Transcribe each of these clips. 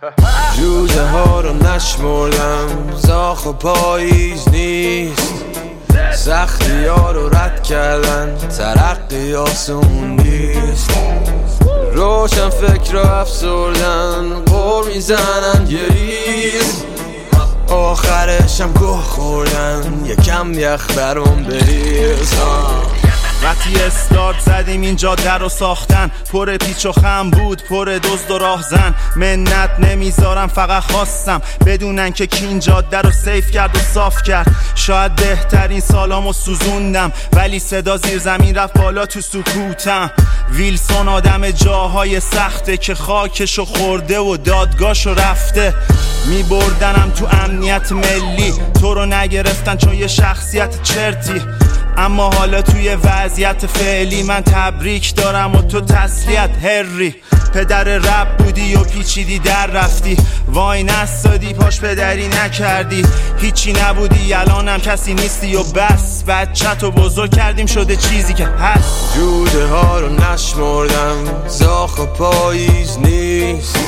جوجه ها رو نشمردم، زاخ و پاییز نیست، سختی ها رو رد کردن، ترقی آسون نیست. روشن فکر و افسردن، قور میزنن یه ریز، آخرشم گوه خوردن، یکم یخ برام بریز. وقتی استارت زدیم این جاده رو ساختن، پر پیچ و خم بود، پر دزد و راهزن. منت نمیذارم، فقط خواستم بدونن که کی این جاده رو سیف کرد و صاف کرد. شاید بهترین سالامو سوزوندم، ولی صدا زیر زمین رفت بالا تو سکوتم. ویلسون آدم جاهای سخته که خاکشو خورده و دادگاهشو رفته. میبردنم تو امنیت ملی، تو رو نگرفتن چون یه شخصیت چرتی. اما حالا توی وضعیت فعلی من تبریک دارم و تو تسلیت هری. پدر رب بودی و پیچیدی در رفتی، وای نستادی پاش پدری نکردی. هیچی نبودی الانم کسی نیستی و بس، بچه‌تو بزرگ کردیم شده چیزی که هست. جوجه ها رو نشمردم، زاخ و پاییز نیست،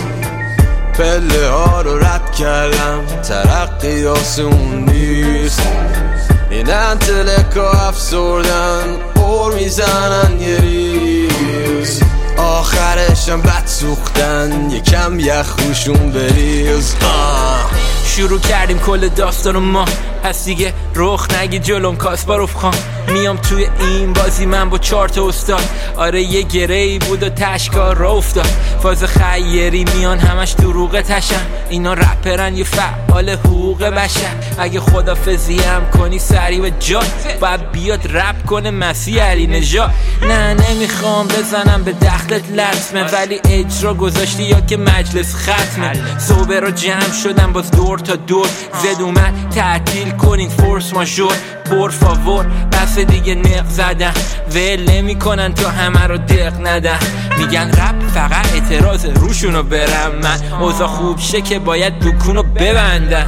پله ها رو رد کردم، ترقی آسون نیست. این انتلکا افسردن، قور میزنن یه ریز، آخرشم بد سوختن، یکم یخ روشون بریز. شروع کردیم کل داستانو ما، پس دیگه رخ نگی جلوم کاسپاروف خان. میام توی این بازی من با 4 تا استاد، آره یه گره‌ای بود و تشکار را افتاد. فاز خیری میان همش دروغ تشن، اینا رپرن یه فعال حقوق بشر. اگه خدافظی هم کنی سری و جا، باید بیاد رپ کنه مسیح علی نژاد. نه نمیخوام بزنم به دخلت لطمه، ولی اجرا گذاشتی یا که مجلس ختمه. صوبه رو جمع شدم باز دور تا دور، زد اومد تعطیل کنین فورس ماژور. پر فاور بس دیگه نق زدن، ول نمیکنن تا همه رو دق ندن. میگن رپ فقط اعتراض روشونو برم من، اوضاع خوب شه که باید دکونو ببندن.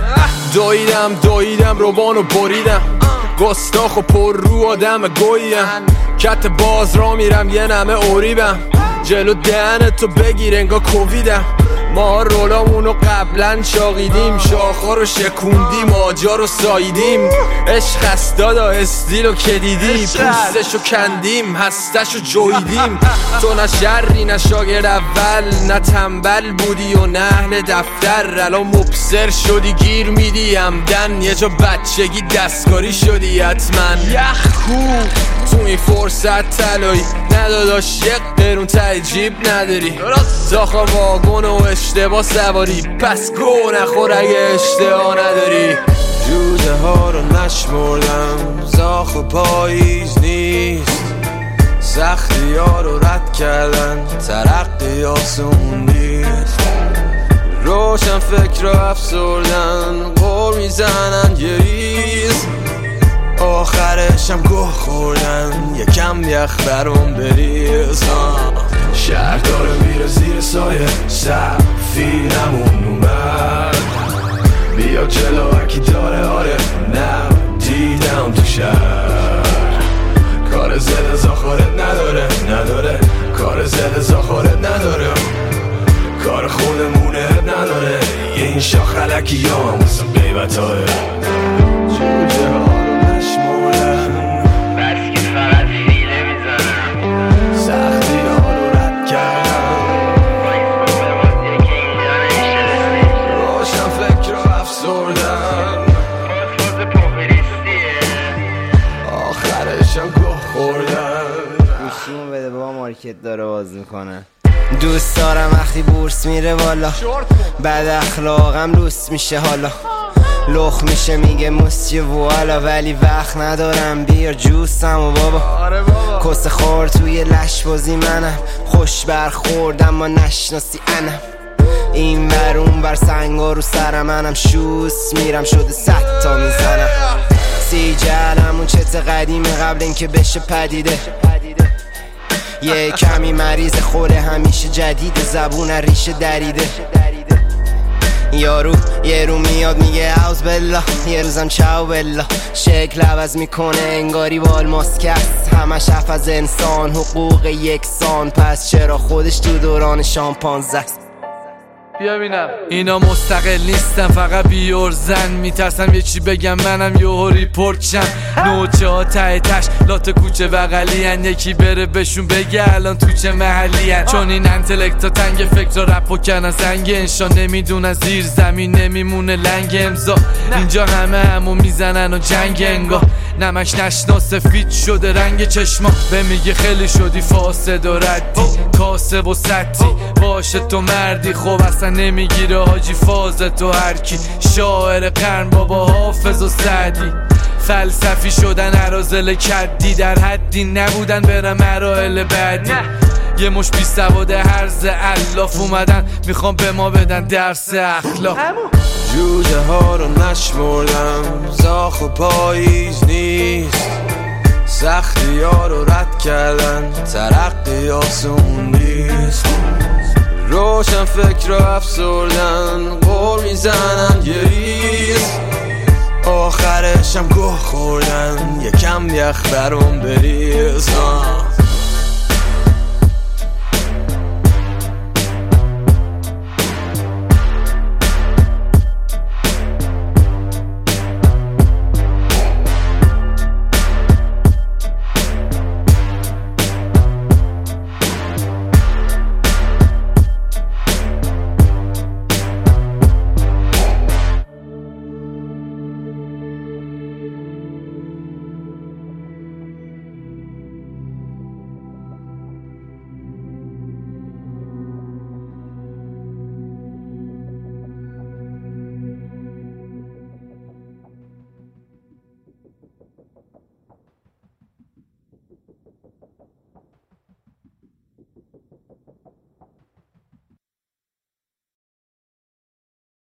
دویدم روبانو بریدم، گستاخ و پر رو آدم گویم. کت باز را میرم یه نمه اوریبم، جلو دهنتو بگیر انگا کوویدم. ما رولامونو قبلا شاقیدیم، شاخا رو شکوندیم، آجا رو ساییدیم. عشق است دادا استیلو که دیدی، پوستشو کندیم، هستشو جویدیم. تو نه شری نه شاگرد اول، نه تنبل بودی و نه اهل دفتر. الان مبصر شدی گیر میدی همدن، یه جا بچگی دستکاری شدی حتما. یخ کو تو این فرصت طلایی، نداداش یک قرون ته جیب نداری. زاخا واگن و اشتباه سواری، پس گو نخور اگه اشتباه نداری. جوجه ها رو نشمردم، زاخ و پاییز نیست، سختی ها رو رد کردن، ترقی آسون نیست. روشن فکر و افسردن، قور میزنن یه ریز، آخرشم گوه خوردن، یکم یخ برام بریز. شهر داره میره زیر سایه، سفینمون اومد، بیا جلو اکی داره. آره نه دیدم تو شهر، کار زده زاخارت نداره، کار زده زاخارت نداره، کار خودمونه نداره. یه این شاخ علکی یا هم واسه قیبت های جوجه ها رو نشمردم، بس که فقط فیله میزنم، سختی ها رو رد کردم، روشن فکر و افسردن، آخرشم گوه خوردن. گوشیمو بده بابا، مارکت داره باز میکنه. دوست دارم وقتی بورس میره بالا، بد اخلاقم لوس میشه حالا، لخ میشه میگه موسیه والا، ولی وقت ندارم بیار جوسم و بابا. کس خور توی لش بازی منم، خوش برخوردم ما نشناسی انم. این ور اون ور سنگا رو سرم، منم شوس میرم شده 100 تا میزنم. سیجلم اون چت قدیمه قبل اینکه بشه پدیده، یه کمی مریض خوره همیشه جدید، زبون ریشه دریده. یارو یه رو میاد میگه اوز بالله، یه روزم چاو بالله. شکل عوض میکنه انگاری بال ماسکست، همش حرف از انسان حقوق یکسان، پس چرا خودش تو دوران شامپانزه است. بیا ببینم. اینا مستقل نیستن فقط بیورزن، میترسم یه چی بگم منم یهو ریپورت شم. نوچه ها ته تش لات کوچه بغلی هن، یکی بره بهشون بگه الان تو چه محلی هن. چون این انتلکت ها تنگ فکر رپ و کنن زنگ انشان، نمیدونن زیر زمین نمیمونه لنگ امضا. اینجا همو میزنن و جنگ انگاه، نمش نشنا سفید شده رنگ چشما. به میگه خیلی شدی فاسد و ردی، کاسب و سطی باشه تو مردی. خب اصلا نمیگیره حاجی فاز تو هرکی، شاعر قرن بابا حافظ و سعدی. فلسفی شدن عرازل کدی، در حدی نبودن برم مراحل بعدی. یه مش بی سواد هرز الاف اومدن میخوام به ما بدن درس اخلاق. جوجه ها رو نشمردم، زاخ و پاییز نیست، سختی ها رو رد کردن، ترقی آسون نیست. روشن فکر رو افسردن، قول میزنن یه ریز، آخرشم گوه خوردن، یکم یخ برام بریز.